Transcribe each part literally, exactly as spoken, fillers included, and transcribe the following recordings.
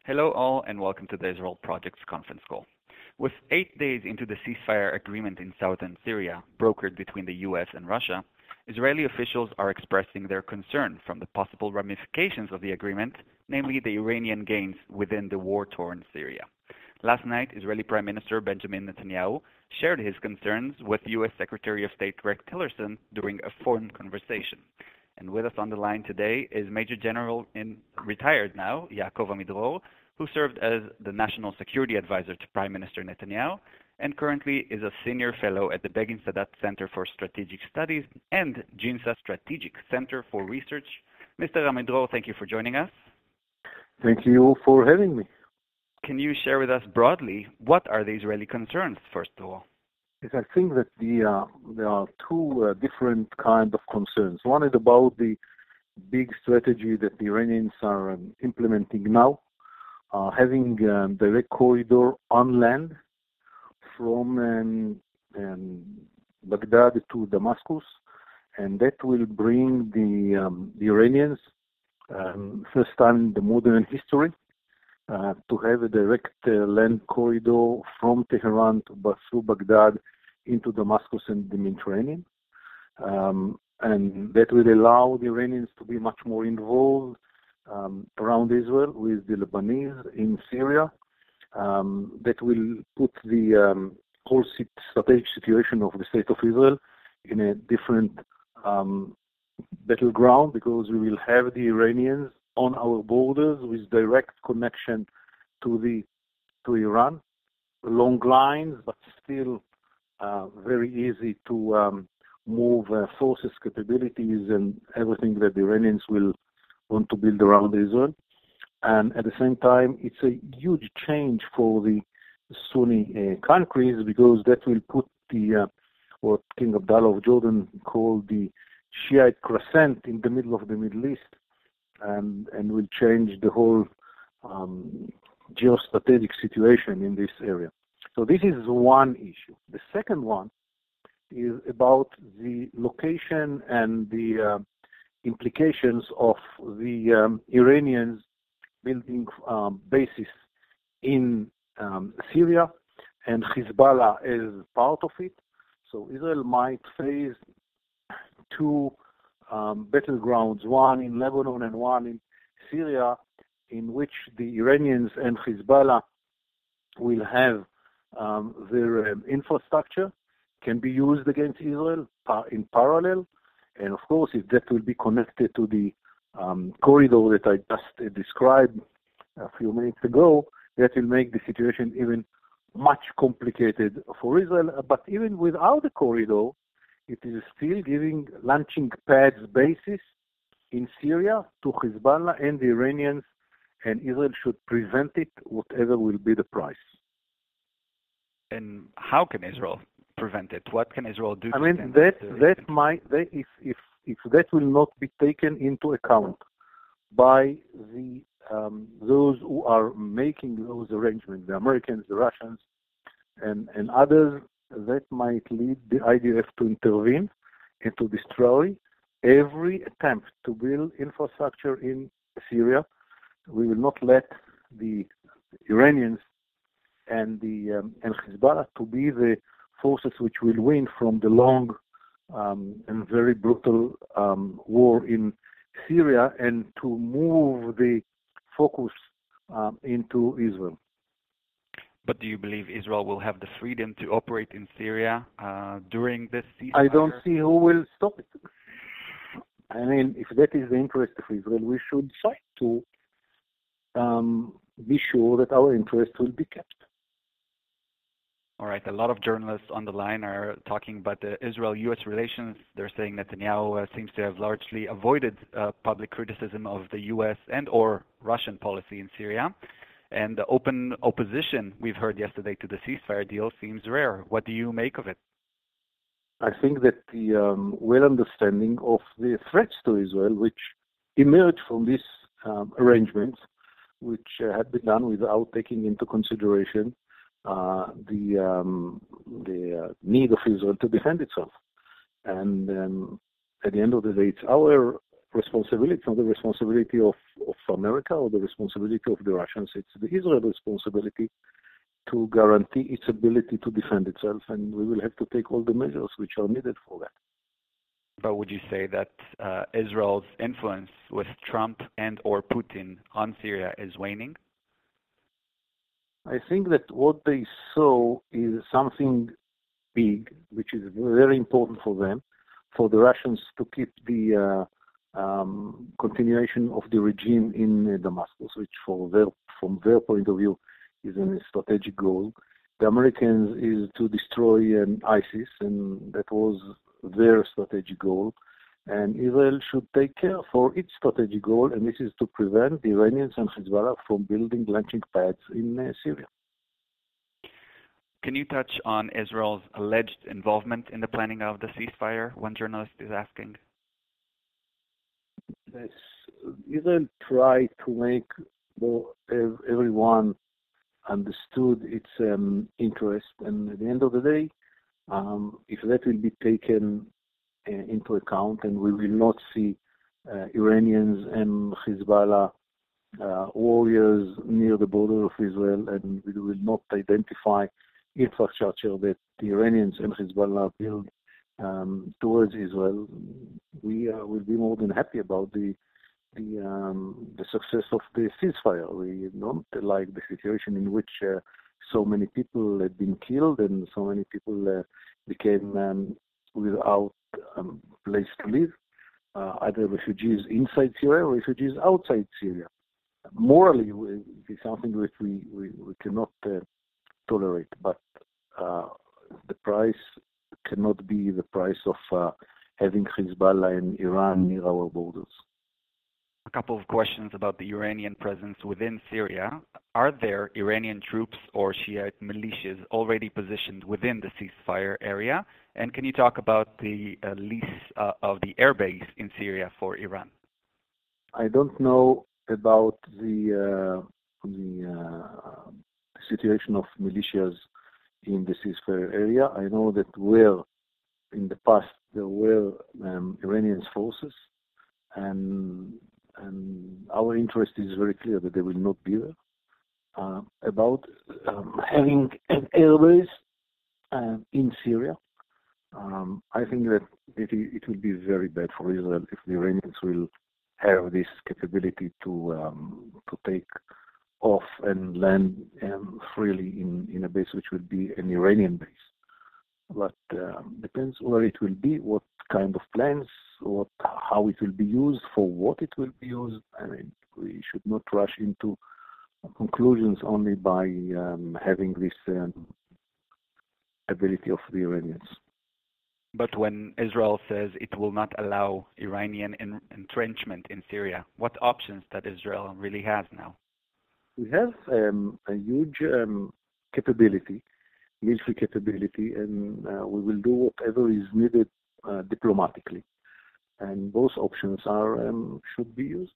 Hello all and welcome to the Israel Project's conference call. With eight days into the ceasefire agreement in southern Syria, brokered between the U S and Russia, Israeli officials are expressing their concern from the possible ramifications of the agreement, namely the Iranian gains within the war-torn Syria. Last night, Israeli Prime Minister Benjamin Netanyahu shared his concerns with U S Secretary of State Rex Tillerson during a phone conversation. And with us on the line today is Major General in retired now, Yaakov Amidror, who served as the National Security Advisor to Prime Minister Netanyahu and currently is a senior fellow at the Begin Sadat Center for Strategic Studies and GINSA Strategic Center for Research. Mister Amidror, thank you for joining us. Thank you for having me. Can you share with us broadly what are the Israeli concerns, first of all? Yes, I think that the, uh, there are two uh, different kinds of concerns. One is about the big strategy that the Iranians are um, implementing now, uh, having a um, direct corridor on land from um, um, Baghdad to Damascus, and that will bring the, um, the Iranians, um, first time in the modern history, Uh, to have a direct uh, land corridor from Tehran to through Baghdad into Damascus and the Mediterranean. Um, and that will allow the Iranians to be much more involved um, around Israel with the Lebanese in Syria. Um, that will put the um, whole strategic situation of the state of Israel in a different um, battleground, because we will have the Iranians on our borders with direct connection to the to Iran, long lines, but still uh, very easy to um, move uh, forces, capabilities, and everything that the Iranians will want to build around Israel. And at the same time, it's a huge change for the Sunni uh, countries, because that will put the uh, what King Abdullah of Jordan called the Shiite crescent in the middle of the Middle East. And, and will change the whole um, geostrategic situation in this area. So this is one issue. The second one is about the location and the uh, implications of the um, Iranians building um, bases in um, Syria and Hezbollah as part of it. So Israel might face two Um, battlegrounds, one in Lebanon and one in Syria, in which the Iranians and Hezbollah will have um, their um, infrastructure can be used against Israel par- in parallel. And of course, if that will be connected to the um, corridor that I just uh, described a few minutes ago, that will make the situation even much complicated for Israel. But even without the corridor, it is still giving launching pads bases in Syria to Hezbollah and the Iranians, and Israel should prevent it, whatever will be the price. And how can Israel prevent it? What can Israel do? I mean, that that might that if if if that will not be taken into account by the um, those who are making those arrangements, the Americans, the Russians, and and others, that might lead the I D F to intervene and to destroy every attempt to build infrastructure in Syria. We will not let the Iranians and the um, and Hezbollah to be the forces which will win from the long um, and very brutal um, war in Syria, and to move the focus um, into Israel. But do you believe Israel will have the freedom to operate in Syria uh, during this ceasefire? I don't see who will stop it. I mean, if that is the interest of Israel, we should fight to um, be sure that our interest will be kept. All right. A lot of journalists on the line are talking about the Israel-U S relations. They're saying Netanyahu uh, seems to have largely avoided uh, public criticism of the U S and or Russian policy in Syria. And the open opposition we've heard yesterday to the ceasefire deal seems rare. What do you make of it? I think that the um, well understanding of the threats to Israel, which emerged from these um, arrangements, which uh, had been done without taking into consideration uh, the um, the uh, need of Israel to defend itself. And um, at the end of the day, it's our responsibility. It's not the responsibility of, of America or the responsibility of the Russians. It's the Israel responsibility to guarantee its ability to defend itself, and we will have to take all the measures which are needed for that. But would you say that uh, Israel's influence with Trump and or Putin on Syria is waning? I think that what they saw is something big, which is very important for them, for the Russians to keep the uh, um, continuation of the regime in uh, Damascus, which for their, from their point of view is a strategic goal. The Americans is to destroy um, ISIS, and that was their strategic goal. And Israel should take care for its strategic goal, and this is to prevent the Iranians and Hezbollah from building launching pads in uh, Syria. Can you touch on Israel's alleged involvement in the planning of the ceasefire? One journalist is asking. Yes. Israel tried to make well, everyone understood its um, interest, and at the end of the day, um, if that will be taken uh, into account, and we will not see uh, Iranians and Hezbollah uh, warriors near the border of Israel, and we will not identify infrastructure that the Iranians and Hezbollah build um, towards Israel, we uh, will be more than happy about the the, um, the success of the ceasefire. We don't like the situation in which uh, so many people had been killed and so many people uh, became um, without a um, place to live, uh, either refugees inside Syria or refugees outside Syria. Morally, it is something that we, we, we cannot uh, tolerate, but uh, the price cannot be the price of uh, having Hezbollah and Iran near our borders. A couple of questions about the Iranian presence within Syria. Are there Iranian troops or Shiite militias already positioned within the ceasefire area? And can you talk about the uh, lease uh, of the airbase in Syria for Iran? I don't know about the uh, the uh, situation of militias in the ceasefire area. I know that where in the past there were um, Iranian forces, and and our interest is very clear that they will not be there. Uh, about um, having an airbase uh, in Syria, um, I think that it, it will be very bad for Israel if the Iranians will have this capability to um, to take off and land um, freely in, in a base which will be an Iranian base. But uh, depends where it will be, what kind of plans, what how it will be used, for what it will be used. I mean, we should not rush into conclusions only by um, having this um, ability of the Iranians. But when Israel says it will not allow Iranian en- entrenchment in Syria, what options that Israel really has now? We have um, a huge um, capability, military capability, and uh, we will do whatever is needed uh, diplomatically. And both options are um, should be used.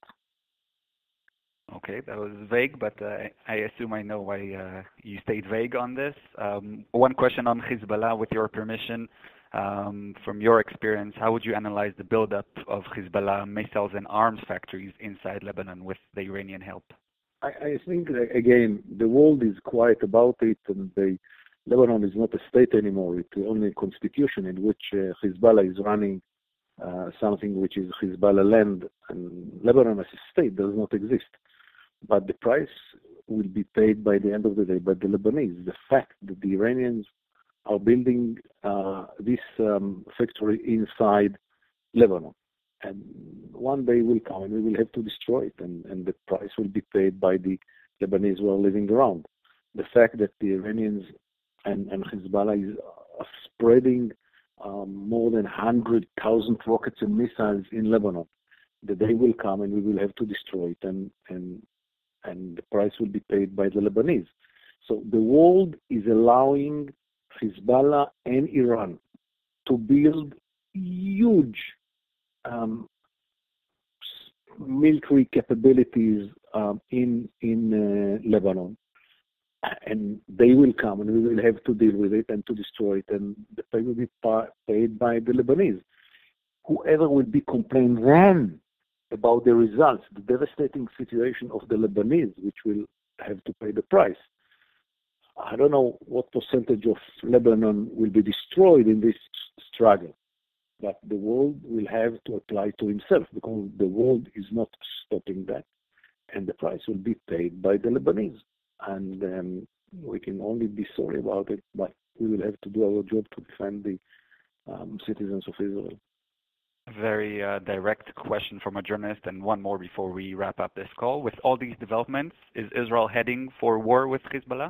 Okay, that was vague, but uh, I assume I know why uh, you stayed vague on this. Um, one question on Hezbollah, with your permission. Um, from your experience, how would you analyze the buildup of Hezbollah missiles and arms factories inside Lebanon with the Iranian help? I, I think, again, the world is quiet about it, and the, Lebanon is not a state anymore. It's only a constitution in which uh, Hezbollah is running uh, something which is Hezbollah land, and Lebanon as a state does not exist. But the price will be paid by the end of the day by the Lebanese. The fact that the Iranians are building uh, this um, factory inside Lebanon. And one day will come and we will have to destroy it, and, and the price will be paid by the Lebanese who are living around. The fact that the Iranians and, and Hezbollah is uh, spreading um, more than one hundred thousand rockets and missiles in Lebanon, the day will come and we will have to destroy it, and, and, and the price will be paid by the Lebanese. So the world is allowing Hezbollah and Iran to build huge um, military capabilities um, in in uh, Lebanon, and they will come, and we will have to deal with it and to destroy it, and the pay will be pa- paid by the Lebanese. Whoever will be complaining then about the results, the devastating situation of the Lebanese, which will have to pay the price. I don't know what percentage of Lebanon will be destroyed in this struggle, but the world will have to apply to himself because the world is not stopping that, and the price will be paid by the Lebanese. And um, we can only be sorry about it, but we will have to do our job to defend the um, citizens of Israel. Very uh, direct question from a journalist, and one more before we wrap up this call. With all these developments, is Israel heading for war with Hezbollah?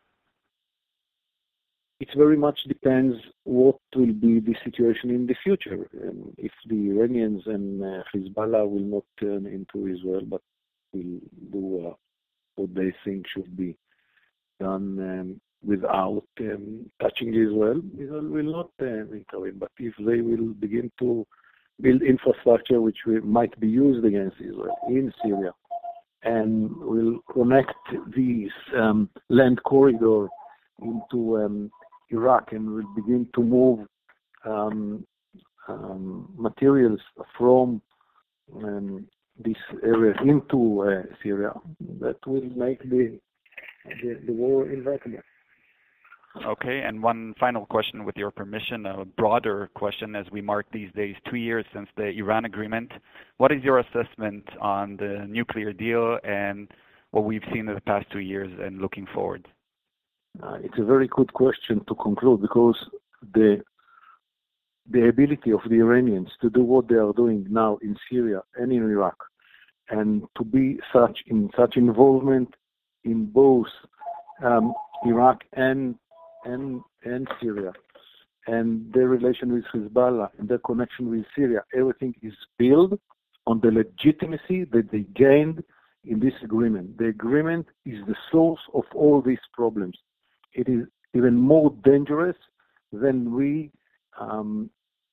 It very much depends what will be the situation in the future. Um, if the Iranians and uh, Hezbollah will not turn into Israel, but will do uh, what they think should be done um, without um, touching Israel, Israel will not uh, intervene. But if they will begin to build infrastructure which will, might be used against Israel in Syria, and will connect this um, land corridor into um, Iraq, and will begin to move um, um, materials from um, this area into uh, Syria, that will make the, the, the war inevitable. Okay, and one final question with your permission, a broader question as we mark these days two years since the Iran agreement. What is your assessment on the nuclear deal and what we've seen in the past two years and looking forward? Uh, it's a very good question to conclude, because the the ability of the Iranians to do what they are doing now in Syria and in Iraq, and to be such in such involvement in both um, Iraq and and and Syria, and their relation with Hezbollah and their connection with Syria, everything is built on the legitimacy that they gained in this agreement. The agreement is the source of all these problems. It is even more dangerous than we um,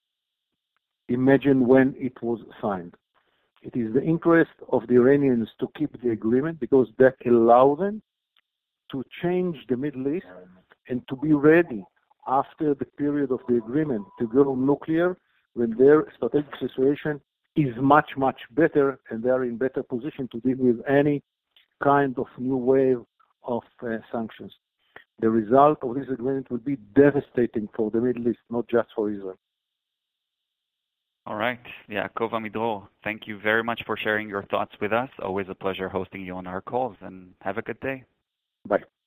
imagined when it was signed. It is the interest of the Iranians to keep the agreement, because that allows them to change the Middle East and to be ready after the period of the agreement to go nuclear when their strategic situation is much, much better, and they are in better position to deal with any kind of new wave of uh, sanctions. The result of this agreement will be devastating for the Middle East, not just for Israel. All right. Yaakov Amidror, thank you very much for sharing your thoughts with us. Always a pleasure hosting you on our calls, and have a good day. Bye.